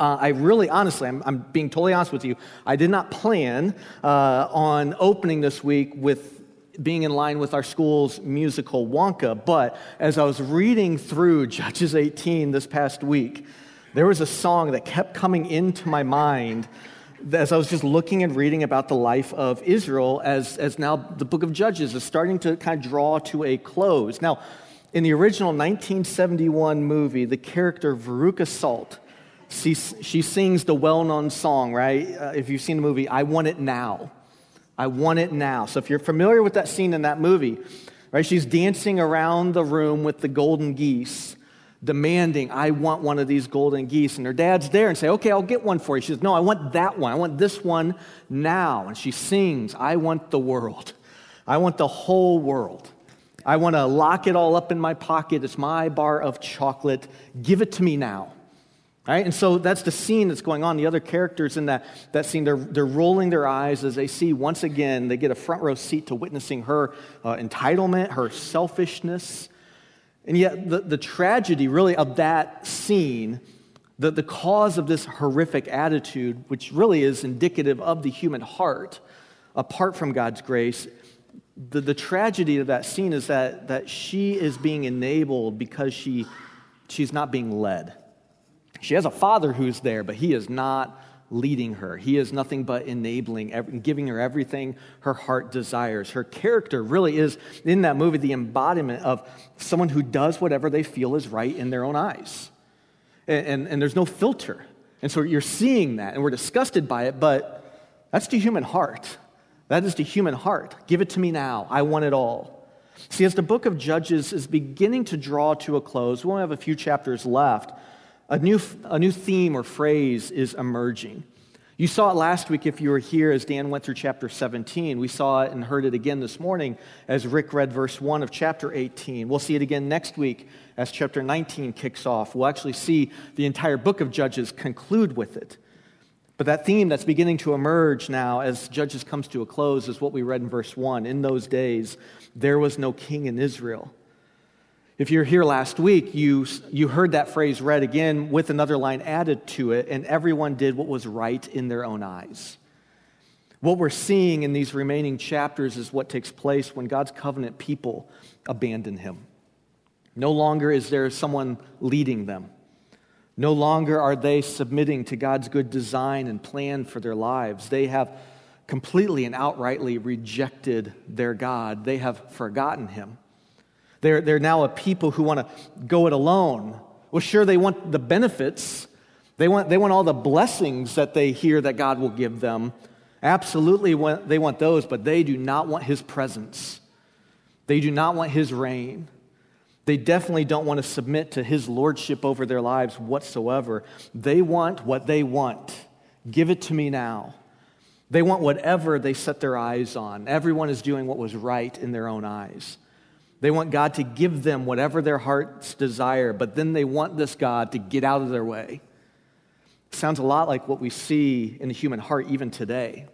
I really, honestly, I'm being totally honest with you, I did not plan on opening this week with being in line with our school's musical Wonka, but as I was reading through Judges 18 this past week, there was a song that kept coming into my mind as I was just looking and reading about the life of Israel as now the book of Judges is starting to kind of draw to a close. Now, in the original 1971 movie, the character Veruca Salt, she sings the well-known song, right? If you've seen the movie, I Want It Now. I want it now. So if you're familiar with that scene in that movie, right, she's dancing around the room with the golden geese, demanding, I want one of these golden geese. And her dad's there and say, okay, I'll get one for you. She says, no, I want that one. I want this one now. And she sings, I want the world. I want the whole world. I want to lock it all up in my pocket. It's my bar of chocolate. Give it to me now. Right? And so that's the scene that's going on. The other characters in that scene, they're rolling their eyes as they see, once again, they get a front row seat to witnessing her entitlement, her selfishness. And yet the tragedy really of that scene, the cause of this horrific attitude, which really is indicative of the human heart, apart from God's grace, the tragedy of that scene is that she is being enabled because she's not being led. She has a father who's there, but he is not leading her. He is nothing but enabling, giving her everything her heart desires. Her character really is, in that movie, the embodiment of someone who does whatever they feel is right in their own eyes. And there's no filter. And so you're seeing that, and we're disgusted by it, but that's the human heart. That is the human heart. Give it to me now. I want it all. See, as the book of Judges is beginning to draw to a close, we only have a few chapters left. A new theme or phrase is emerging. You saw it last week if you were here as Dan went through chapter 17. We saw it and heard it again this morning as Rick read verse 1 of chapter 18. We'll see it again next week as chapter 19 kicks off. We'll actually see the entire book of Judges conclude with it. But that theme that's beginning to emerge now as Judges comes to a close is what we read in verse 1. In those days, there was no king in Israel. If you were here last week, you heard that phrase read again with another line added to it, and everyone did what was right in their own eyes. What we're seeing in these remaining chapters is what takes place when God's covenant people abandon him. No longer is there someone leading them. No longer are they submitting to God's good design and plan for their lives. They have completely and outrightly rejected their God. They have forgotten him. They're now a people who want to go it alone. Well, sure, they want the benefits. They want all the blessings that they hear that God will give them. Absolutely, they want those, but they do not want his presence. They do not want his reign. They definitely don't want to submit to his lordship over their lives whatsoever. They want what they want. Give it to me now. They want whatever they set their eyes on. Everyone is doing what was right in their own eyes. They want God to give them whatever their hearts desire, but then they want this God to get out of their way. Sounds a lot like what we see in the human heart even today.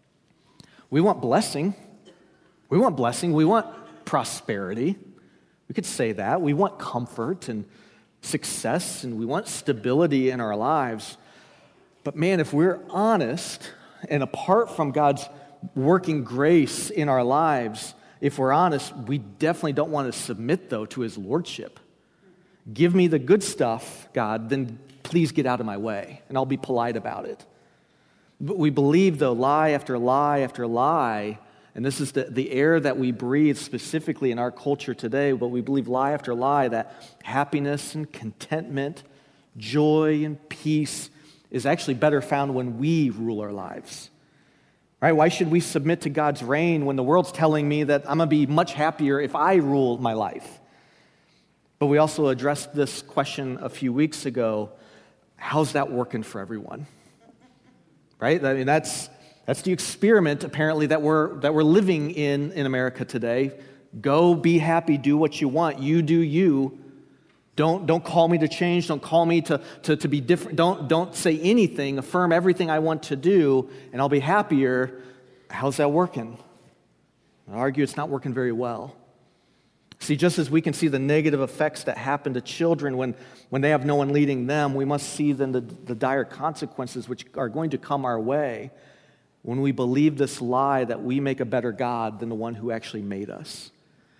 We want blessing. We want blessing. We want prosperity. We could say that. We want comfort and success, and we want stability in our lives. But man, if we're honest, and apart from God's working grace in our lives, if we're honest, we definitely don't want to submit, though, to his lordship. Give me the good stuff, God, then please get out of my way, and I'll be polite about it. But we believe, though, lie after lie after lie, and this is the air that we breathe specifically in our culture today, but we believe lie after lie that happiness and contentment, joy and peace is actually better found when we rule our lives. Right? Why should we submit to God's reign when the world's telling me that I'm going to be much happier if I rule my life? But we also addressed this question a few weeks ago. How's that working for everyone? Right? I mean, that's the experiment apparently that we're living in America today. Go be happy, do what you want. You do you. Don't call me to change. Don't call me to be different. Don't say anything. Affirm everything I want to do, and I'll be happier. How's that working? I argue it's not working very well. See, just as we can see the negative effects that happen to children when they have no one leading them, we must see then the dire consequences which are going to come our way when we believe this lie that we make a better God than the one who actually made us.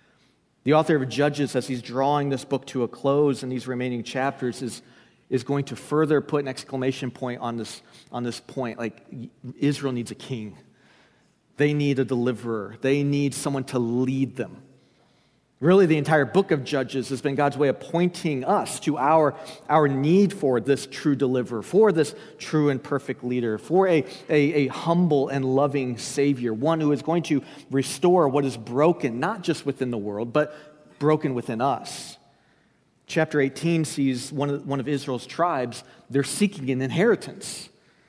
The author of Judges, as he's drawing this book to a close in these remaining chapters, is going to further put an exclamation point on this point. Like, Israel needs a king. They need a deliverer. They need someone to lead them. Really, the entire book of Judges has been God's way of pointing us to our need for this true deliverer, for this true and perfect leader, for a humble and loving Savior, one who is going to restore what is broken, not just within the world, but broken within us. Chapter 18 sees one of Israel's tribes, they're seeking an inheritance.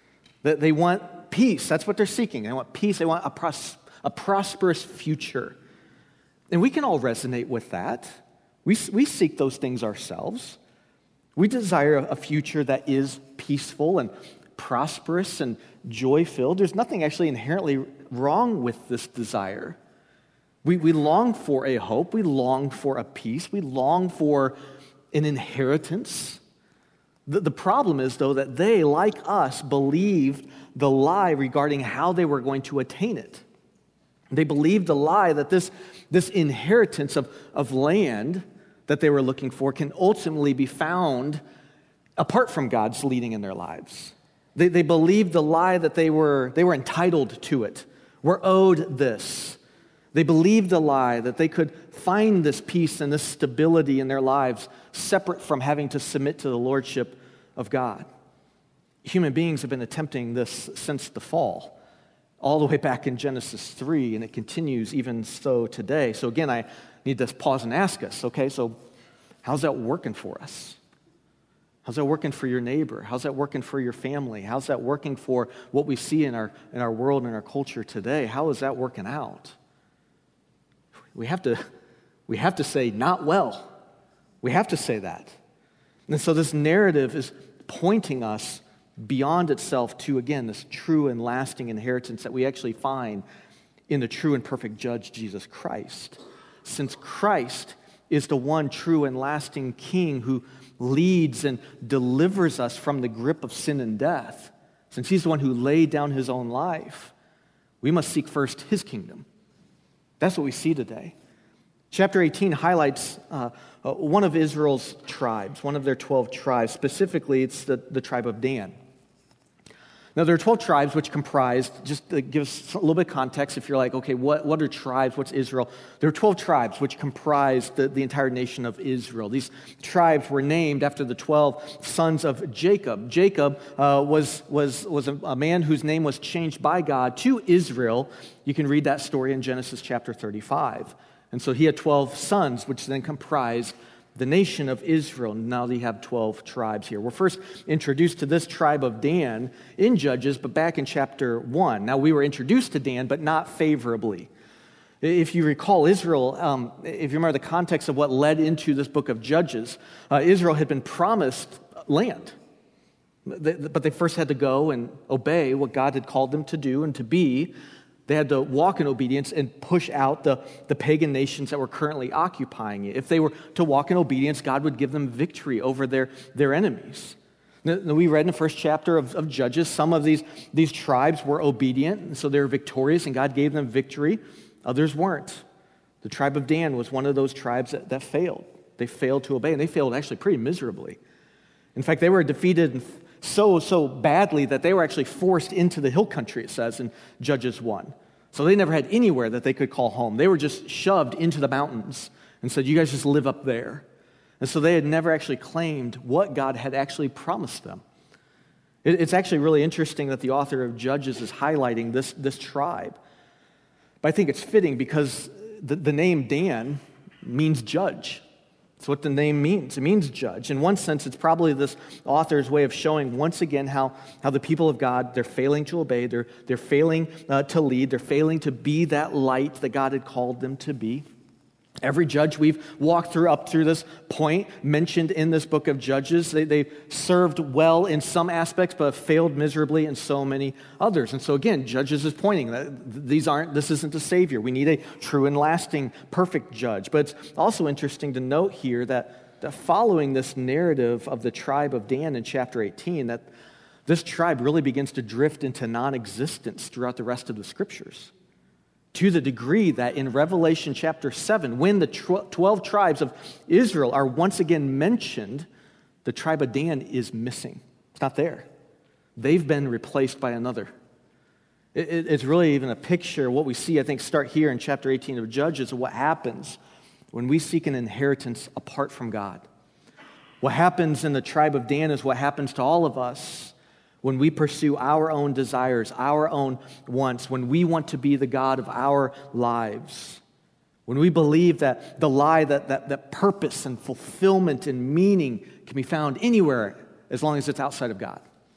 They want peace. That's what they're seeking. They want peace. They want a prosperous future. And we can all resonate with that. We seek those things ourselves. We desire a future that is peaceful and prosperous and joy-filled. There's nothing actually inherently wrong with this desire. We long for a hope. We long for a peace. We long for an inheritance. The problem is, though, that they, like us, believed the lie regarding how they were going to attain it. They believed the lie that this inheritance of land that they were looking for can ultimately be found apart from God's leading in their lives. They believed the lie that they were entitled to it, were owed this. They believed the lie that they could find this peace and this stability in their lives separate from having to submit to the lordship of God. Human beings have been attempting this since the fall, all the way back in Genesis 3, and it continues even so today. So again, I need to pause and ask us, okay, so how's that working for us? How's that working for your neighbor? How's that working for your family? How's that working for what we see in our world and our culture today? How is that working out? We have to say, not well. We have to say that. And so this narrative is pointing us beyond itself to, again, this true and lasting inheritance that we actually find in the true and perfect judge, Jesus Christ. Since Christ is the one true and lasting King who leads and delivers us from the grip of sin and death, since he's the one who laid down his own life, we must seek first his kingdom. That's what we see today. Chapter 18 highlights one of Israel's tribes, one of their 12 tribes. Specifically, it's the tribe of Dan. Now, there are 12 tribes which comprised, just to give us a little bit of context, if you're like, okay, what are tribes? What's Israel? There are 12 tribes which comprised the entire nation of Israel. These tribes were named after the 12 sons of Jacob. Jacob was a man whose name was changed by God to Israel. You can read that story in Genesis chapter 35. And so he had 12 sons, which then comprised the nation of Israel. Now they have 12 tribes here. We're first introduced to this tribe of Dan in Judges, but back in chapter 1. Now we were introduced to Dan, but not favorably. If you recall, Israel, if you remember the context of what led into this book of Judges, Israel had been promised land. But they first had to go and obey what God had called them to do and to be. They had to walk in obedience and push out the pagan nations that were currently occupying it. If they were to walk in obedience, God would give them victory over their enemies. Now, we read in the first chapter of Judges, some of these tribes were obedient, and so they were victorious, and God gave them victory. Others weren't. The tribe of Dan was one of those tribes that failed. They failed to obey, and they failed actually pretty miserably. In fact, they were defeated so badly that they were actually forced into the hill country, it says in Judges 1. So they never had anywhere that they could call home. They were just shoved into the mountains and said, you guys just live up there. And so they had never actually claimed what God had actually promised them. It's actually really interesting that the author of Judges is highlighting this tribe. But I think it's fitting because the name Dan means judge. That's what the name means. It means judge. In one sense, it's probably this author's way of showing once again how the people of God, they're failing to obey, they're failing to lead, they're failing to be that light that God had called them to be. Every judge we've walked through up through this point mentioned in this book of Judges, they served well in some aspects, but have failed miserably in so many others. And so again, Judges is pointing that this isn't a savior. We need a true and lasting, perfect judge. But it's also interesting to note here that following this narrative of the tribe of Dan in chapter 18, that this tribe really begins to drift into non-existence throughout the rest of the scriptures. To the degree that in Revelation chapter 7, when the 12 tribes of Israel are once again mentioned, the tribe of Dan is missing. It's not there. They've been replaced by another. It's really even a picture of what we see, I think, start here in chapter 18 of Judges, of what happens when we seek an inheritance apart from God. What happens in the tribe of Dan is what happens to all of us when we pursue our own desires, our own wants, when we want to be the God of our lives, when we believe that the lie that purpose and fulfillment and meaning can be found anywhere as long as it's outside of God.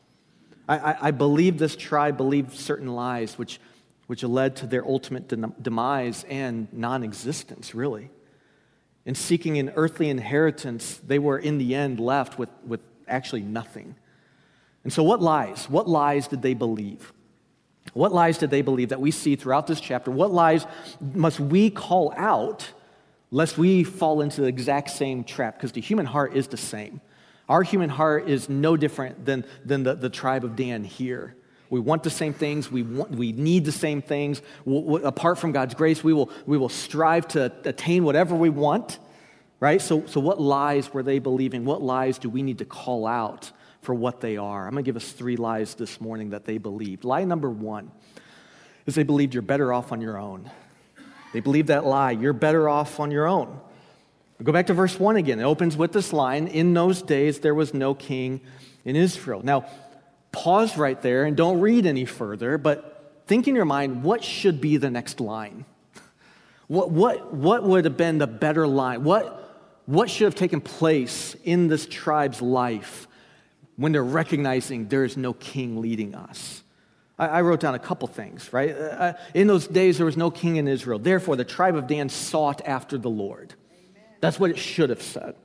I believe this tribe believed certain lies which led to their ultimate demise and non-existence, really. In seeking an earthly inheritance, they were in the end left with actually nothing. And so what lies did they believe? What lies did they believe that we see throughout this chapter? What lies must we call out lest we fall into the exact same trap? Because the human heart is the same. Our human heart is no different than the tribe of Dan here. We want the same things. We need the same things. Apart from God's grace, we will strive to attain whatever we want, right? So what lies were they believing? What lies do we need to call out for what they are? I'm going to give us 3 lies this morning that they believed. Lie number 1 is they believed you're better off on your own. They believed that lie, you're better off on your own. Go back to verse 1 again. It opens with this line, in those days there was no king in Israel. Now, pause right there and don't read any further, but think in your mind, what should be the next line? What would have been the better line? What should have taken place in this tribe's life when they're recognizing there is no king leading us? I wrote down a couple things, right? In those days, there was no king in Israel. Therefore, the tribe of Dan sought after the Lord. Amen. That's what it should have said.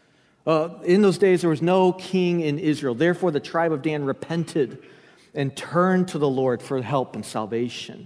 In those days, there was no king in Israel. Therefore, the tribe of Dan repented and turned to the Lord for help and salvation.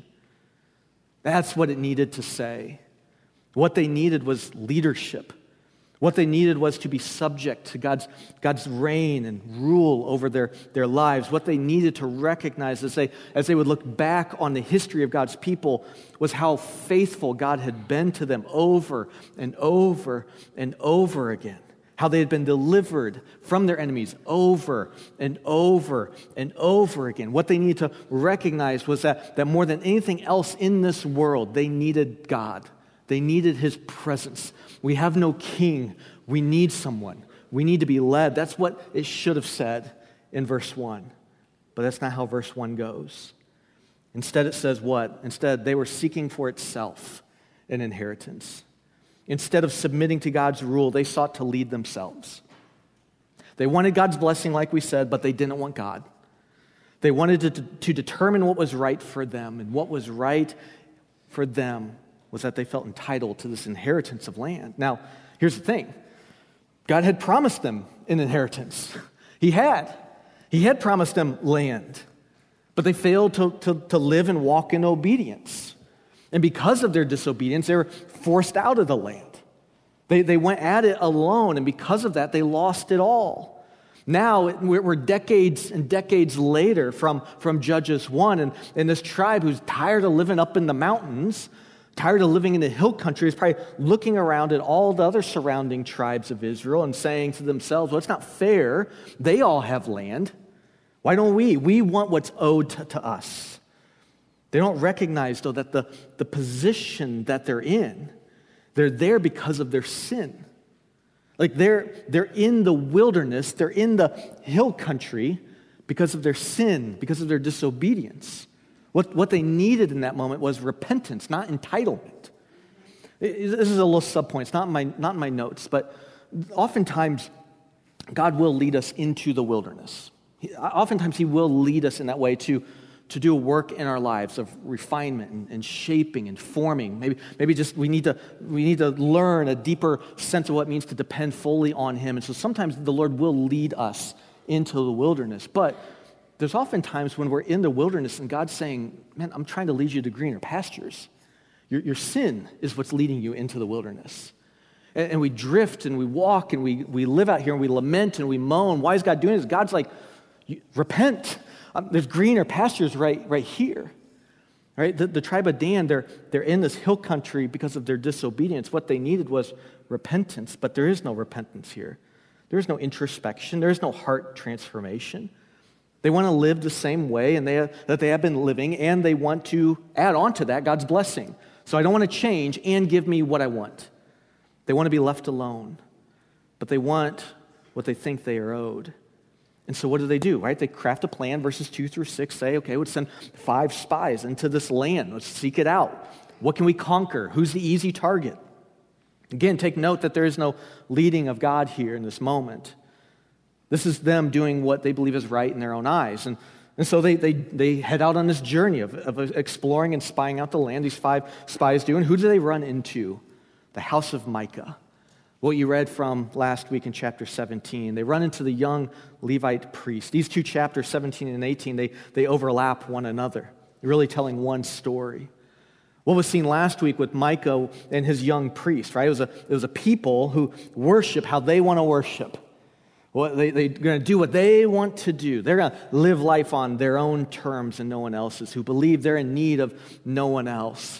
That's what it needed to say. What they needed was leadership. What they needed was to be subject to God's reign and rule over their lives. What they needed to recognize as they would look back on the history of God's people was how faithful God had been to them over and over and over again. How they had been delivered from their enemies over and over and over again. What they needed to recognize was that more than anything else in this world, they needed God. They needed His presence. We have no king. We need someone. We need to be led. That's what it should have said in verse 1. But that's not how verse 1 goes. Instead, it says what? Instead, they were seeking for itself an inheritance. Instead of submitting to God's rule, they sought to lead themselves. They wanted God's blessing, like we said, but they didn't want God. They wanted to determine what was right for them, and what was right for them was that they felt entitled to this inheritance of land. Now, here's the thing. God had promised them an inheritance. He had promised them land, but they failed to live and walk in obedience. And because of their disobedience, they were forced out of the land. They went at it alone, and because of that, they lost it all. Now, we're decades and decades later from Judges 1, and this tribe who's tired of living up in the mountains, tired of living in the hill country, is probably looking around at all the other surrounding tribes of Israel and saying to themselves, well, it's not fair. They all have land. Why don't we? We want what's owed to us. They don't recognize, though, that the position that they're in, they're there because of their sin. Like they're in the wilderness, they're in the hill country because of their sin, because of their disobedience. What they needed in that moment was repentance, not entitlement. This is a little subpoint. It's not in my notes, but oftentimes God will lead us into the wilderness. Oftentimes He will lead us in that way to do a work in our lives of refinement and shaping and forming. Maybe just we need to learn a deeper sense of what it means to depend fully on him. And so sometimes the Lord will lead us into the wilderness. But there's often times when we're in the wilderness and God's saying, man, I'm trying to lead you to greener pastures. Your sin is what's leading you into the wilderness. And we drift and we walk and we live out here and we lament and we moan. Why is God doing this? God's like, repent. There's greener pastures right here. Right? The tribe of Dan, they're in this hill country because of their disobedience. What they needed was repentance, but there is no repentance here. There is no introspection. There is no heart transformation. They want to live the same way that they have been living, and they want to add on to that God's blessing. So I don't want to change and give me what I want. They want to be left alone, but they want what they think they are owed. And so what do? Right? They craft a plan. Verses 2 through 6 say, okay, let's send 5 spies into this land. Let's seek it out. What can we conquer? Who's the easy target? Again, take note that there is no leading of God here in this moment. This is them doing what they believe is right in their own eyes. And so they head out on this journey of exploring and spying out the land. These 5 spies do. And who do they run into? The house of Micah. What you read from last week in chapter 17. They run into the young Levite priest. These 2 chapters, 17 and 18, they overlap one another, really telling one story. What was seen last week with Micah and his young priest, right? It was a people who worship how they want to worship. Well, they're going to do what they want to do. They're going to live life on their own terms and no one else's, who believe they're in need of no one else.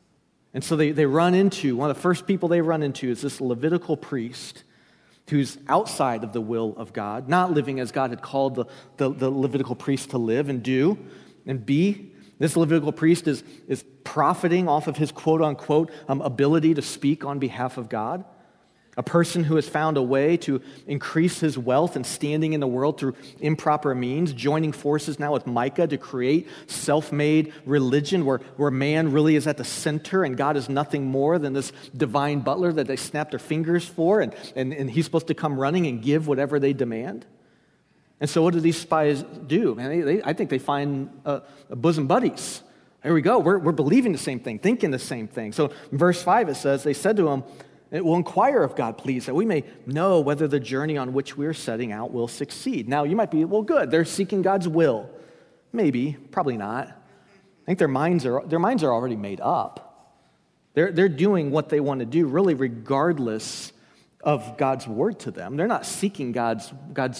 And so they run into, one of the first people they run into is this Levitical priest who's outside of the will of God, not living as God had called the Levitical priest to live and do and be. This Levitical priest is profiting off of his quote-unquote ability to speak on behalf of God. A person who has found a way to increase his wealth and standing in the world through improper means, joining forces now with Micah to create self-made religion where man really is at the center and God is nothing more than this divine butler that they snap their fingers for and he's supposed to come running and give whatever they demand. And so what do these spies do? Man, I think they find bosom buddies. Here we go. We're believing the same thing, thinking the same thing. So in verse 5 it says, they said to him, "It will inquire of God, please, that we may know whether the journey on which we're setting out will succeed." Now, you might be, well, good. They're seeking God's will. Maybe, probably not. I think their minds are already made up. They're doing what they want to do, really, regardless of God's word to them. They're not seeking God's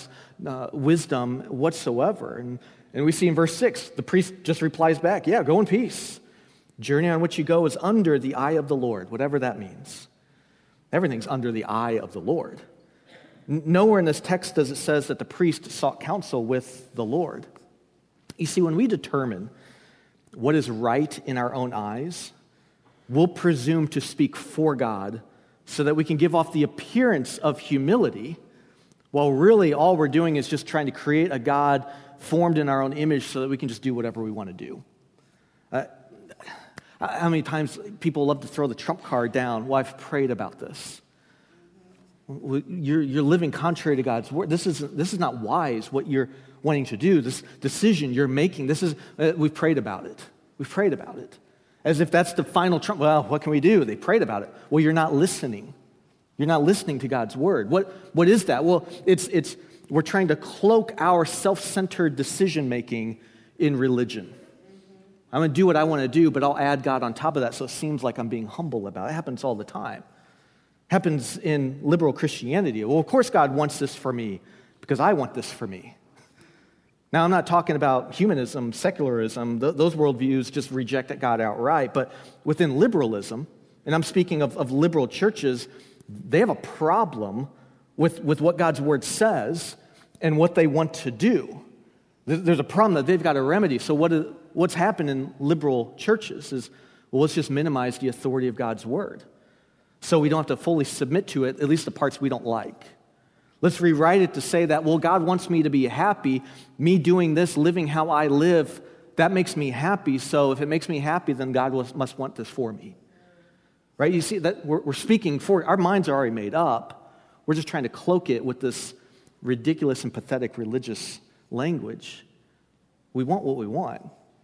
wisdom whatsoever. And we see in verse 6, the priest just replies back, "Yeah, go in peace. Journey on which you go is under the eye of the Lord," whatever that means. Everything's under the eye of the Lord. Nowhere in this text does it says that the priest sought counsel with the Lord. You see, when we determine what is right in our own eyes, we'll presume to speak for God so that we can give off the appearance of humility, while really all we're doing is just trying to create a God formed in our own image so that we can just do whatever we want to do. How many times people love to throw the trump card down? Well, I've prayed about this. You're living contrary to God's word. This is not wise what you're wanting to do. This decision you're making, we've prayed about it. We've prayed about it. As if that's the final trump. Well, what can we do? They prayed about it. Well, you're not listening. You're not listening to God's word. What is that? Well, it's we're trying to cloak our self-centered decision-making in religion. I'm going to do what I want to do, but I'll add God on top of that so it seems like I'm being humble about it. It happens all the time. It happens in liberal Christianity. Well, of course God wants this for me because I want this for me. Now, I'm not talking about humanism, secularism. Those worldviews just reject God outright. But within liberalism, and I'm speaking of liberal churches, they have a problem with what God's word says and what they want to do. There's a problem that they've got to remedy. So what's happened in liberal churches is, well, let's just minimize the authority of God's word so we don't have to fully submit to it, at least the parts we don't like. Let's rewrite it to say that, well, God wants me to be happy. Me doing this, living how I live, that makes me happy. So if it makes me happy, then God must want this for me. Right? You see, that we're speaking for, our minds are already made up. We're just trying to cloak it with this ridiculous and pathetic religious language. We want what we want.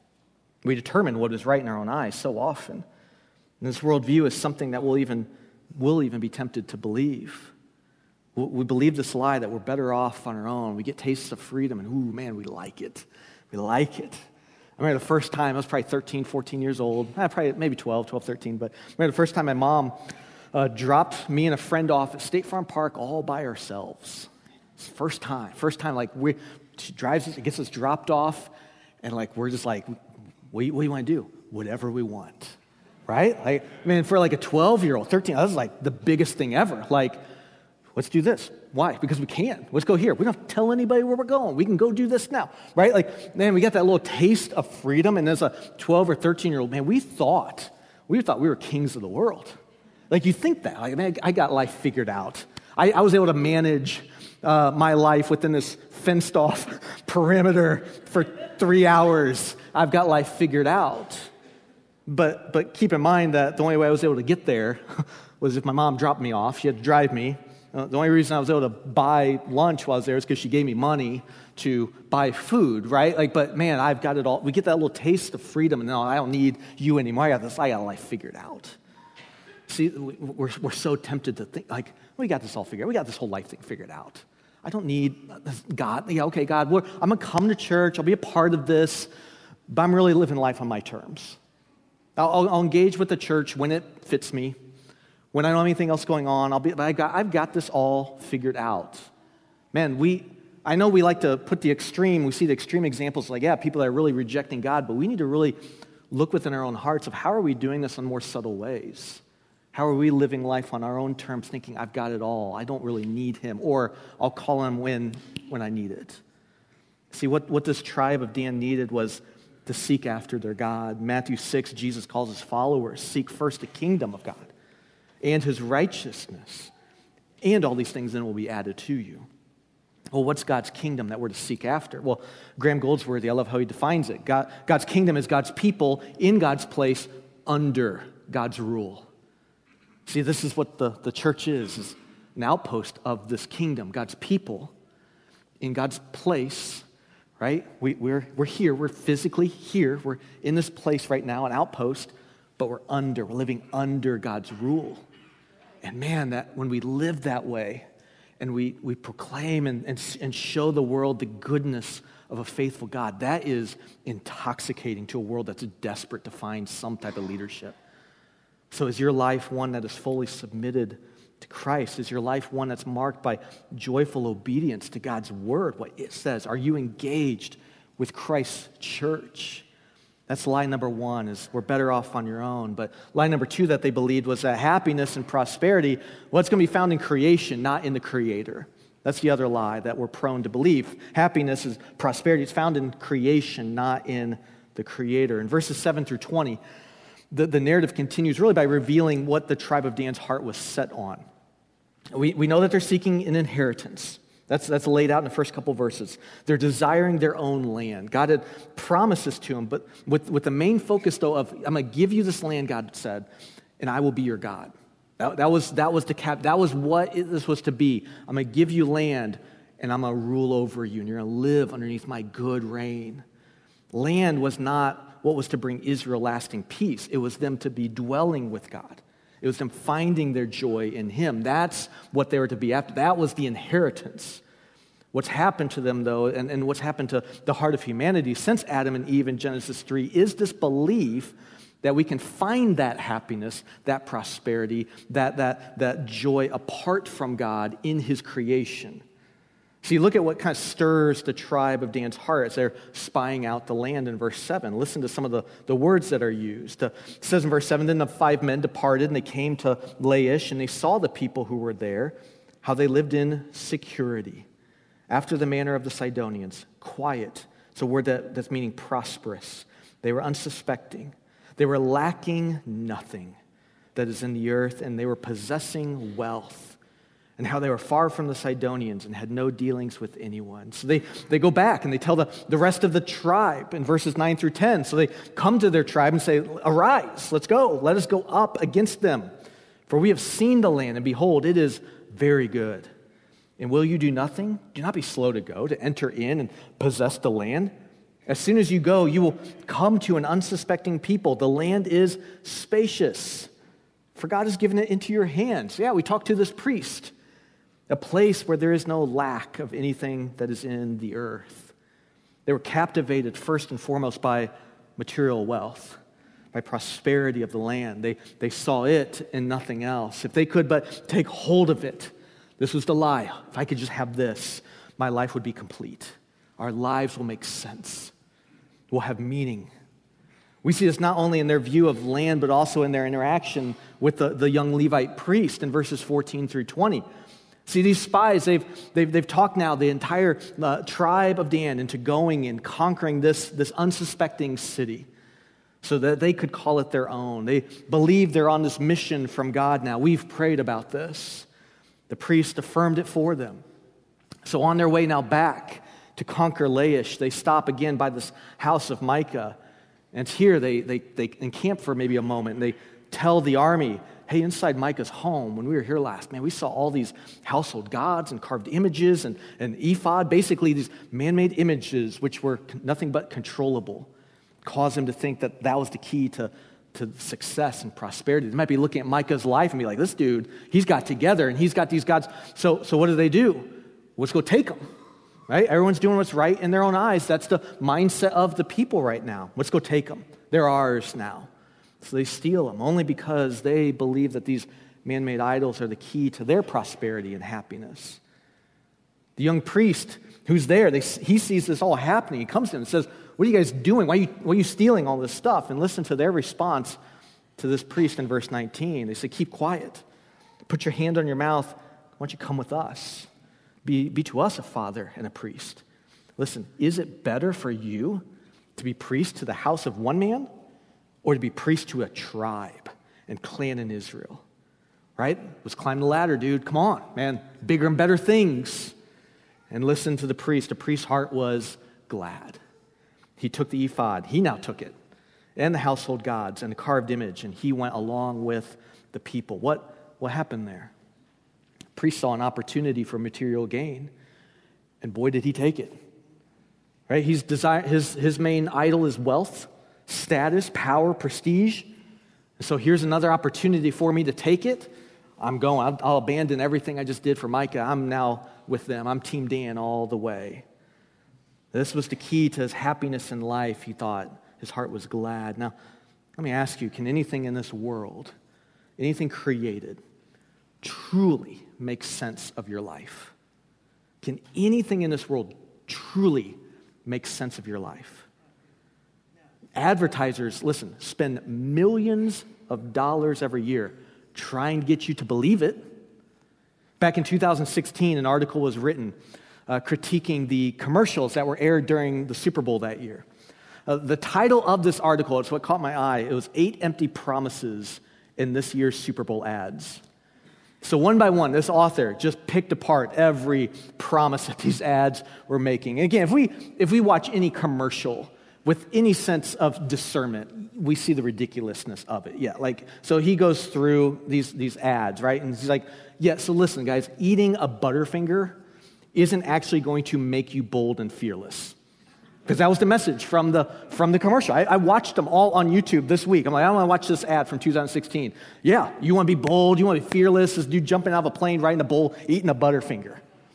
We determine what is right in our own eyes so often. And this worldview is something that we'll even be tempted to believe. We believe this lie that we're better off on our own. We get tastes of freedom, and ooh, man, we like it. We like it. I remember the first time, I was probably 13, 14 years old, probably maybe 12, 13, but I remember the first time my mom dropped me and a friend off at State Farm Park all by ourselves. It's the first time, like she drives us, gets us dropped off, and like we're just like, what do you want to do? Whatever we want, right? Like, I mean, for like a 12-year-old, 13, that was like the biggest thing ever. Like, let's do this. Why? Because we can. Let's go here. We don't have to tell anybody where we're going. We can go do this now, right? Like, man, we got that little taste of freedom, and as a 12 or 13-year-old, man, we thought we were kings of the world. Like, you think that. Like, man, I got life figured out. I was able to manage my life within this fenced-off perimeter for 3 hours. I've got life figured out. But keep in mind that the only way I was able to get there was if my mom dropped me off. She had to drive me. The only reason I was able to buy lunch while I was there is because she gave me money to buy food, right? Like, but man, I've got it all. We get that little taste of freedom, and no, I don't need you anymore. I got life figured out. See, we're so tempted to think, like, we got this all figured out. We got this whole life thing figured out. I don't need God. Yeah, okay, God, I'm going to come to church. I'll be a part of this, but I'm really living life on my terms. I'll engage with the church when it fits me. When I don't have anything else going on, I've got this all figured out. Man, I know we like to put the extreme, we see the extreme examples like, yeah, people that are really rejecting God, but we need to really look within our own hearts of how are we doing this in more subtle ways? How are we living life on our own terms, thinking, I've got it all, I don't really need him, or I'll call him when I need it. See, what this tribe of Dan needed was to seek after their God. Matthew 6, Jesus calls his followers, seek first the kingdom of God and his righteousness, and all these things then will be added to you. Well, what's God's kingdom that we're to seek after? Well, Graham Goldsworthy, I love how he defines it. God's kingdom is God's people in God's place under God's rule. See, this is what the church is an outpost of this kingdom, God's people in God's place, right? We're here, we're physically here, we're in this place right now, an outpost, but we're living under God's rule. And man, that when we live that way and we proclaim and show the world the goodness of a faithful God, that is intoxicating to a world that's desperate to find some type of leadership. So is your life one that is fully submitted to Christ? Is your life one that's marked by joyful obedience to God's word, what it says? Are you engaged with Christ's church? That's lie number one, is we're better off on your own. But lie number two that they believed was that happiness and prosperity, well, it's going to be found in creation, not in the Creator. That's the other lie that we're prone to believe. Happiness is prosperity. It's found in creation, not in the Creator. In verses 7 through 20, the narrative continues really by revealing what the tribe of Dan's heart was set on. We know that they're seeking an inheritance. That's laid out in the first couple verses. They're desiring their own land. God had promises to them, but with the main focus, though, of I'm going to give you this land, God said, and I will be your God. That was what this was to be. I'm going to give you land, and I'm going to rule over you, and you're going to live underneath my good reign. Land was not what was to bring Israel lasting peace. It was them to be dwelling with God. It was them finding their joy in him. That's what they were to be after. That was the inheritance. What's happened to them, though, and what's happened to the heart of humanity since Adam and Eve in Genesis 3 is this belief that we can find that happiness, that prosperity, that joy apart from God in his creation. See, look at what kind of stirs the tribe of Dan's heart as they're spying out the land in verse 7. Listen to some of the words that are used. It says in verse 7, then the 5 men departed, and they came to Laish, and they saw the people who were there, how they lived in security, after the manner of the Sidonians, quiet. It's a word that's meaning prosperous. They were unsuspecting. They were lacking nothing that is in the earth, and they were possessing wealth. And how they were far from the Sidonians and had no dealings with anyone. So they go back and they tell the rest of the tribe in verses 9 through 10. So they come to their tribe and say, arise, let's go. Let us go up against them. For we have seen the land, and behold, it is very good. And will you do nothing? Do not be slow to go, to enter in and possess the land. As soon as you go, you will come to an unsuspecting people. The land is spacious, for God has given it into your hands. Yeah, we talked to this priest. A place where there is no lack of anything that is in the earth. They were captivated first and foremost by material wealth, by prosperity of the land. They saw it and nothing else. If they could but take hold of it, this was the lie. If I could just have this, my life would be complete. Our lives will make sense. We'll have meaning. We see this not only in their view of land, but also in their interaction with the young Levite priest in verses 14 through 20. See, these spies, they've talked now the entire tribe of Dan into going and conquering this unsuspecting city so that they could call it their own. They believe they're on this mission from God now. We've prayed about this. The priest affirmed it for them. So on their way now back to conquer Laish, they stop again by this house of Micah. And here they encamp for maybe a moment. And they tell the army, hey, inside Micah's home, when we were here last, man, we saw all these household gods and carved images and ephod, basically these man-made images which were nothing but controllable. Caused them to think that was the key to success and prosperity. They might be looking at Micah's life and be like, this dude, he's got together and he's got these gods. So what do? Let's go take them. Right? Everyone's doing what's right in their own eyes. That's the mindset of the people right now. Let's go take them. They're ours now. So they steal them only because they believe that these man-made idols are the key to their prosperity and happiness. The young priest who's there, he sees this all happening. He comes to them and says, what are you guys doing? Why are you stealing all this stuff? And listen to their response to this priest in verse 19. They say, keep quiet. Put your hand on your mouth. Why don't you come with us? Be to us a father and a priest. Listen, is it better for you to be priest to the house of one man or to be priest to a tribe and clan in Israel? Right? Let's climb the ladder, dude. Come on, man. Bigger and better things. And listen to the priest. The priest's heart was glad. He took the ephod. He now took it. And the household gods and the carved image. And he went along with the people. What happened there? The priest saw an opportunity for material gain. And boy, did he take it. Right? His main idol is wealth, status, power, prestige. And so here's another opportunity for me to take it. I'm going. I'll abandon everything I just did for Micah. I'm now with them. I'm Team Dan all the way. This was the key to his happiness in life, he thought. His heart was glad. Now, let me ask you, can anything in this world, anything created, truly make sense of your life? Can anything in this world truly make sense of your life? Advertisers, listen, spend millions of dollars every year trying to get you to believe it. Back in 2016, an article was written critiquing the commercials that were aired during the Super Bowl that year. The title of this article, it's what caught my eye, it was 8 Empty Promises in this year's Super Bowl ads. So one by one, this author just picked apart every promise that these ads were making. And again, if we watch any commercial with any sense of discernment, we see the ridiculousness of it. Yeah, so he goes through these ads, right? And he's like, yeah, so listen, guys, eating a Butterfinger isn't actually going to make you bold and fearless. Because that was the message from the commercial. I watched them all on YouTube this week. I'm like, I want to watch this ad from 2016. Yeah, you want to be bold, you want to be fearless, this dude jumping out of a plane right in a bowl, eating a Butterfinger.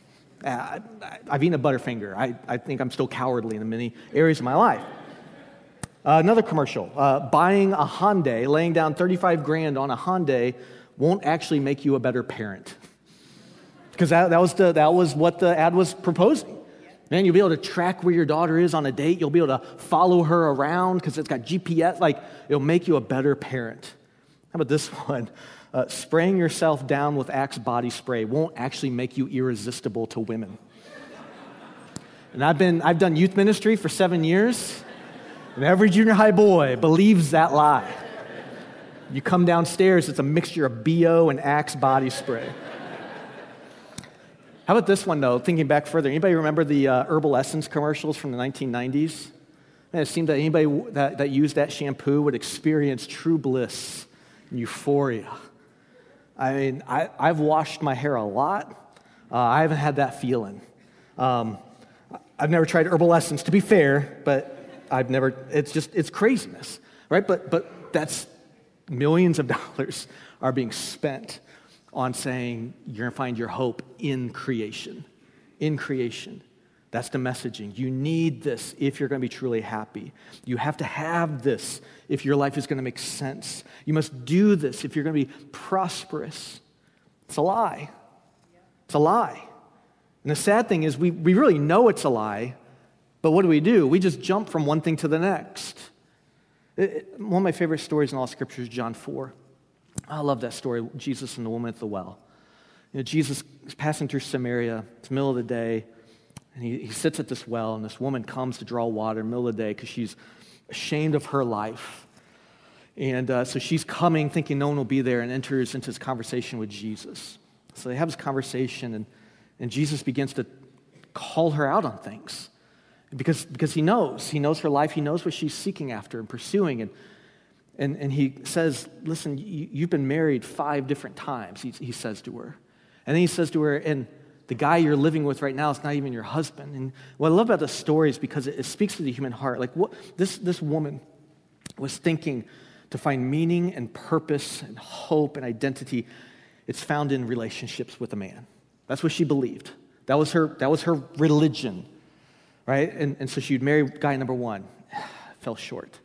I've eaten a Butterfinger. I think I'm still cowardly in many areas of my life. Another commercial, buying a Hyundai, laying down $35,000 on a Hyundai won't actually make you a better parent. Because that was what the ad was proposing. Man, you'll be able to track where your daughter is on a date. You'll be able to follow her around because it's got GPS. It'll make you a better parent. How about this one? Spraying yourself down with Axe body spray won't actually make you irresistible to women. And I've done youth ministry for 7 years, and every junior high boy believes that lie. You come downstairs, it's a mixture of BO and Axe body spray. How about this one, though, thinking back further? Anybody remember the Herbal Essence commercials from the 1990s? Man, it seemed that anybody that used that shampoo would experience true bliss and euphoria. I mean, I've washed my hair a lot. I haven't had that feeling. I've never tried Herbal Essence, to be fair, but It's craziness, right? But that's millions of dollars are being spent on saying you're going to find your hope in creation. In creation. That's the messaging. You need this if you're going to be truly happy. You have to have this if your life is going to make sense. You must do this if you're going to be prosperous. It's a lie. It's a lie. And the sad thing is we really know it's a lie, but what do? We just jump from one thing to the next. One of my favorite stories in all Scripture is John 4. I love that story, Jesus and the woman at the well. Jesus is passing through Samaria. It's the middle of the day, and he sits at this well, and this woman comes to draw water in the middle of the day because she's ashamed of her life. And so she's coming, thinking no one will be there, and enters into this conversation with Jesus. So they have this conversation, and Jesus begins to call her out on things. Because he knows her life, he knows what she's seeking after and pursuing. And he says, listen, you've been married 5 different times, he says to her. And then he says to her, and the guy you're living with right now is not even your husband. And what I love about this story is because it speaks to the human heart. Like what this woman was thinking to find meaning and purpose and hope and identity, it's found in relationships with a man. That's what she believed. That was her religion, right? And so she'd marry guy number 1. Fell short.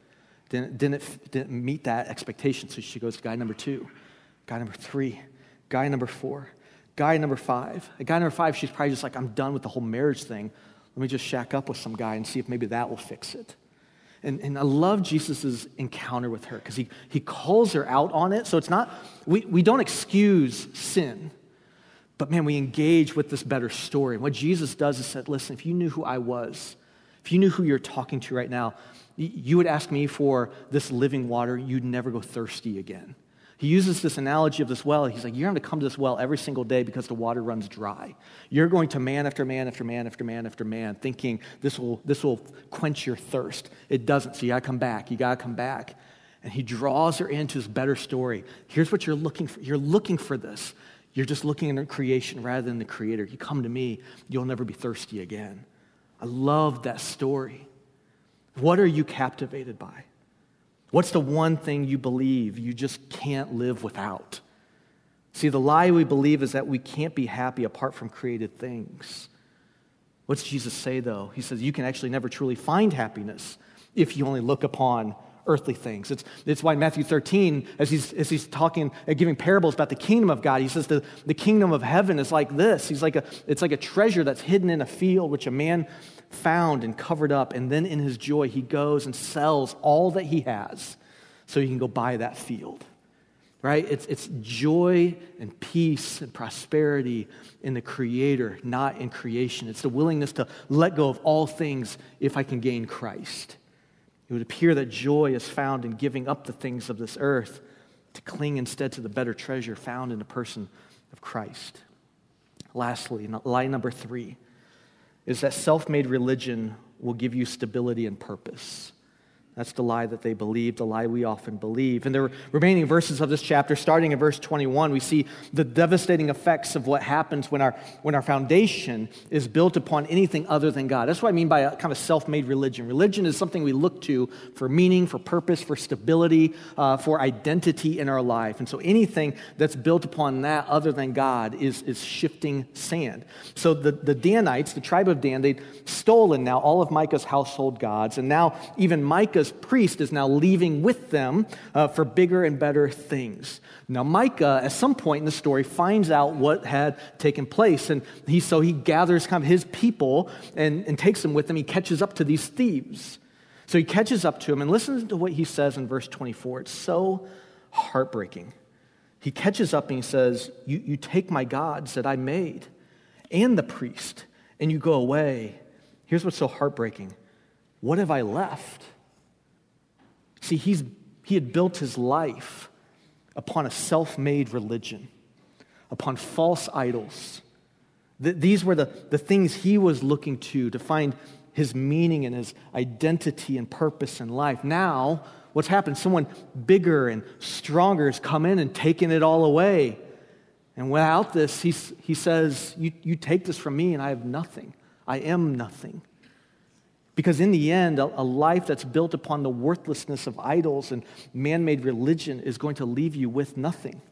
Didn't meet that expectation. So she goes to guy number 2, guy number 3, guy number 4, guy number 5. At guy number 5, she's probably just like, I'm done with the whole marriage thing. Let me just shack up with some guy and see if maybe that will fix it. And I love Jesus' encounter with her because he calls her out on it. So it's not, we don't excuse sin, but man, we engage with this better story. And what Jesus does is said, listen, if you knew who I was, if you knew who you're talking to right now, you would ask me for this living water, you'd never go thirsty again. He uses this analogy of this well. He's like, you're going to come to this well every single day because the water runs dry. You're going to man after man after man after man after man, thinking this will quench your thirst. It doesn't, so you got to come back. You got to come back. And he draws her into this better story. Here's what you're looking for. You're looking for this. You're just looking at creation rather than the Creator. You come to me, you'll never be thirsty again. I love that story. What are you captivated by? What's the one thing you believe you just can't live without? See, the lie we believe is that we can't be happy apart from created things. What's Jesus say, though? He says you can actually never truly find happiness if you only look upon earthly things. It's why Matthew 13, as he's talking, giving parables about the kingdom of God, he says the kingdom of heaven is like this. It's like a treasure that's hidden in a field, which a man found and covered up, and then in his joy, he goes and sells all that he has so he can go buy that field. Right? It's joy and peace and prosperity in the Creator, not in creation. It's the willingness to let go of all things if I can gain Christ. It would appear that joy is found in giving up the things of this earth to cling instead to the better treasure found in the person of Christ. Lastly, lie number 3 is that self-made religion will give you stability and purpose. That's the lie that they believe, the lie we often believe. In the remaining verses of this chapter, starting in verse 21, we see the devastating effects of what happens when our foundation is built upon anything other than God. That's what I mean by a kind of self-made religion. Religion is something we look to for meaning, for purpose, for stability, for identity in our life. And so anything that's built upon that other than God is shifting sand. So the Danites, the tribe of Dan, they'd stolen now all of Micah's household gods, and now even Micah's priest is now leaving with them for bigger and better things. Now Micah, at some point in the story, finds out what had taken place, and he gathers kind of his people and takes them with him. He catches up to these thieves. So he catches up to them, and listen to what he says in verse 24. It's so heartbreaking. He catches up and he says, you take my gods that I made and the priest, and you go away. Here's what's so heartbreaking. What have I left? See, he had built his life upon a self-made religion, upon false idols. These were the things he was looking to find his meaning and his identity and purpose in life. Now, what's happened? Someone bigger and stronger has come in and taken it all away. And without this, he says, you take this from me and I have nothing. I am nothing. Because in the end, a life that's built upon the worthlessness of idols and man-made religion is going to leave you with nothing.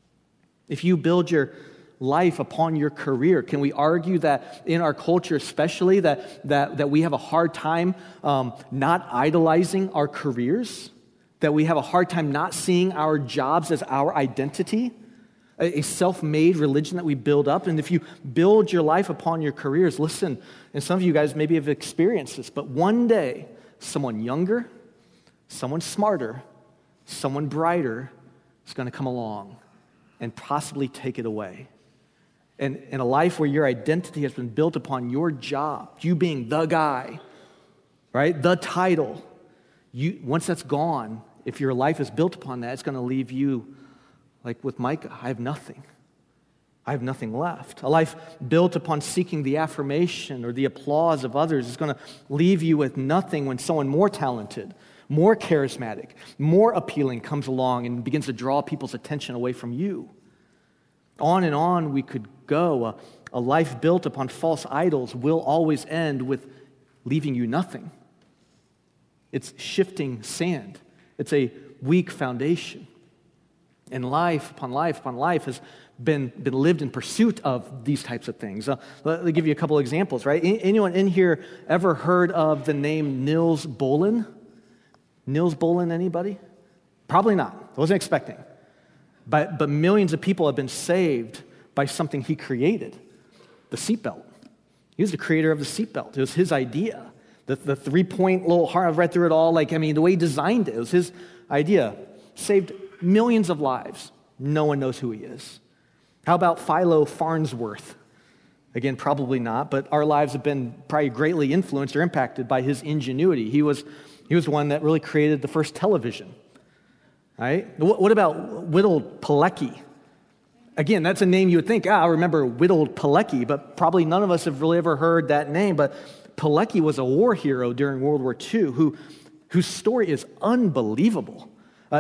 If you build your life upon your career, can we argue that in our culture especially that we have a hard time not idolizing our careers? That we have a hard time not seeing our jobs as our identity? A self-made religion that we build up. And if you build your life upon your careers, listen, and some of you guys maybe have experienced this, but one day, someone younger, someone smarter, someone brighter is going to come along and possibly take it away. And in a life where your identity has been built upon your job, you being the guy, right, the title, once that's gone, if your life is built upon that, it's going to leave you like with Micah. I have nothing. I have nothing left. A life built upon seeking the affirmation or the applause of others is going to leave you with nothing when someone more talented, more charismatic, more appealing comes along and begins to draw people's attention away from you. On and on we could go. A life built upon false idols will always end with leaving you nothing. It's shifting sand. It's a weak foundation. And life upon life upon life has been lived in pursuit of these types of things. Let me give you a couple examples, right? Anyone in here ever heard of the name Nils Bohlin? Nils Bohlin, anybody? Probably not. I wasn't expecting. But millions of people have been saved by something he created, the seatbelt. He was the creator of the seatbelt. It was his idea. The 3-point little heart, I've read through it all. The way he designed it was his idea. Saved millions of lives. No one knows who he is. How about Philo Farnsworth? Again, probably not, but our lives have been probably greatly influenced or impacted by his ingenuity. He was the one that really created the first television. Right? What about Witold Pilecki? Again, that's a name you would think, I remember Witold Pilecki, but probably none of us have really ever heard that name. But Pilecki was a war hero during World War II whose story is unbelievable.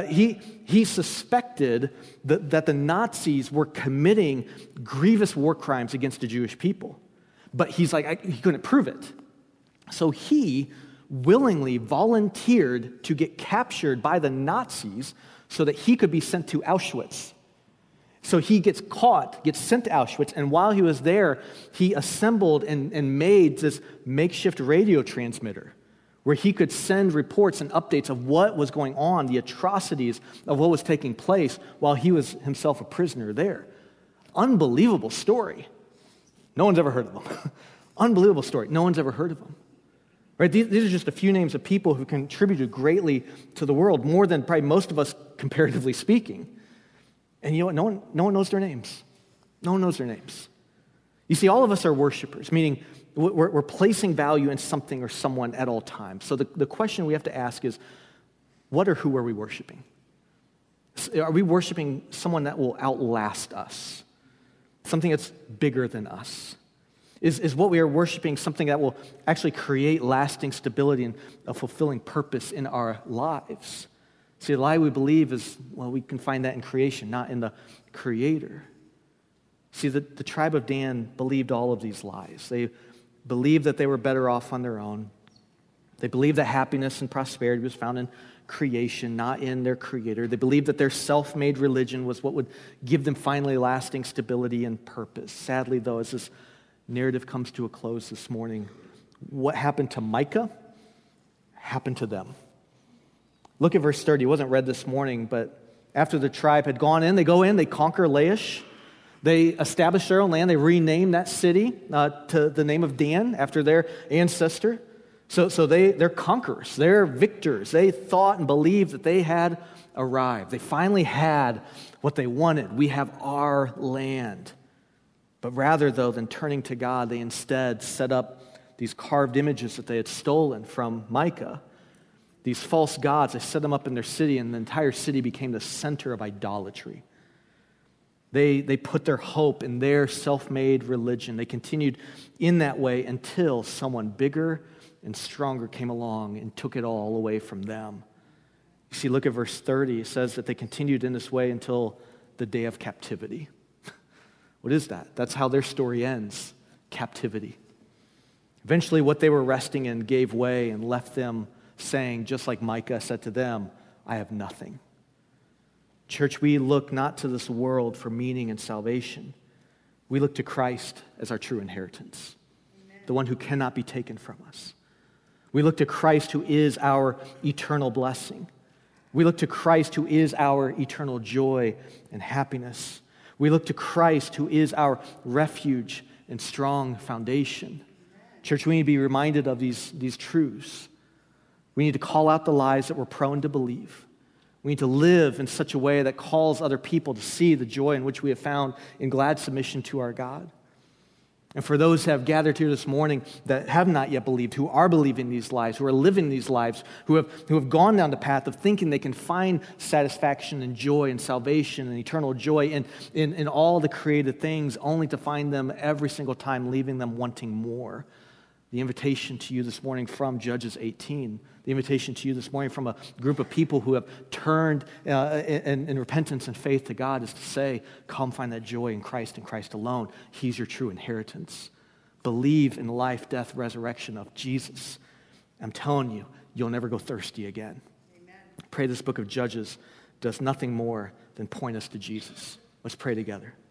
He suspected that the Nazis were committing grievous war crimes against the Jewish people. But he's like, he couldn't prove it. So he willingly volunteered to get captured by the Nazis so that he could be sent to Auschwitz. So he gets caught, gets sent to Auschwitz, and while he was there, he assembled and made this makeshift radio transmitter where he could send reports and updates of what was going on, the atrocities of what was taking place while he was himself a prisoner there. Unbelievable story. No one's ever heard of him. Unbelievable story. No one's ever heard of him. Right? These are just a few names of people who contributed greatly to the world, more than probably most of us, comparatively speaking. And you know what? No one knows their names. No one knows their names. You see, all of us are worshipers, meaning we're placing value in something or someone at all times. So the question we have to ask is, what or who are we worshiping? Are we worshiping someone that will outlast us? Something that's bigger than us? Is what we are worshiping something that will actually create lasting stability and a fulfilling purpose in our lives? See, the lie we believe is, well, we can find that in creation, not in the Creator. See, the tribe of Dan believed all of these lies. They believed that they were better off on their own. They believed that happiness and prosperity was found in creation, not in their Creator. They believed that their self-made religion was what would give them finally lasting stability and purpose. Sadly, though, as this narrative comes to a close this morning, what happened to Micah happened to them. Look at verse 30. It wasn't read this morning, but after the tribe had gone in, they go in, they conquer Laish. They establish their own land. They rename that city to the name of Dan after their ancestor. So they're conquerors. They're victors. They thought and believed that they had arrived. They finally had what they wanted. We have our land. But rather, though, than turning to God, they instead set up these carved images that they had stolen from Micah. These false gods, they set them up in their city, and the entire city became the center of idolatry. They put their hope in their self-made religion. They continued in that way until someone bigger and stronger came along and took it all away from them. You see, look at verse 30. It says that they continued in this way until the day of captivity. What is that? That's how their story ends. Captivity. Eventually, what they were resting in gave way and left them saying, just like Micah said to them, I have nothing. Church, we look not to this world for meaning and salvation. We look to Christ as our true inheritance, the one who cannot be taken from us. We look to Christ who is our eternal blessing. We look to Christ who is our eternal joy and happiness. We look to Christ who is our refuge and strong foundation. Church, we need to be reminded of these truths. We need to call out the lies that we're prone to believe. We need to live in such a way that calls other people to see the joy in which we have found in glad submission to our God. And for those who have gathered here this morning that have not yet believed, who are believing these lies, who are living these lives, who have gone down the path of thinking they can find satisfaction and joy and salvation and eternal joy in all the created things, only to find them every single time leaving them wanting more. The invitation to you this morning from Judges 18, the invitation to you this morning from a group of people who have turned in repentance and faith to God is to say, come find that joy in Christ and Christ alone. He's your true inheritance. Believe in the life, death, resurrection of Jesus. I'm telling you, you'll never go thirsty again. Amen. Pray this book of Judges does nothing more than point us to Jesus. Let's pray together.